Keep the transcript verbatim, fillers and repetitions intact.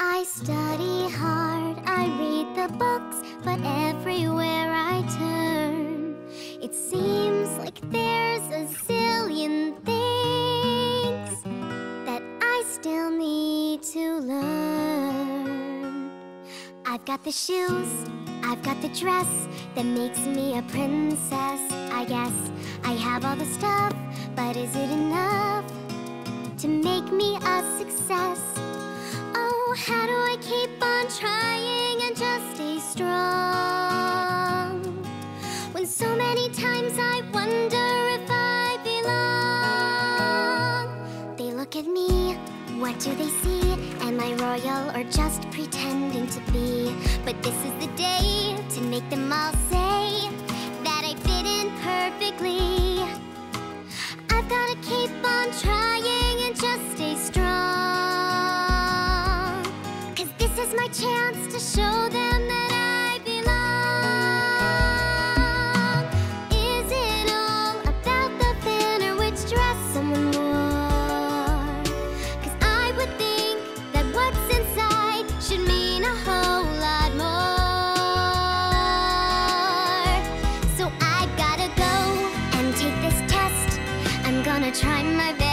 I study hard, I read the books, but everywhere I turn, it seems like there's a zillion things that I still need to learn. I've got the shoes, I've got the dress that makes me a princess, I guess. I have all the stuff, but is it enough to make me a success? Oh, how do I keep on trying and just stay strong when so many times I wonder if I belong? They look at me, what do they see? Am I royal or just pretending to be? But this is the day to make them all say that I fit in perfectly. I've gotta keep on trying and just stay strong, 'cause this is my chance to show them that I belong. Is it all about the fin or which dress someone wore? 'Cause I would think that what's inside should mean a whole lot more. So I gotta go and take this test. I'm gonna try my best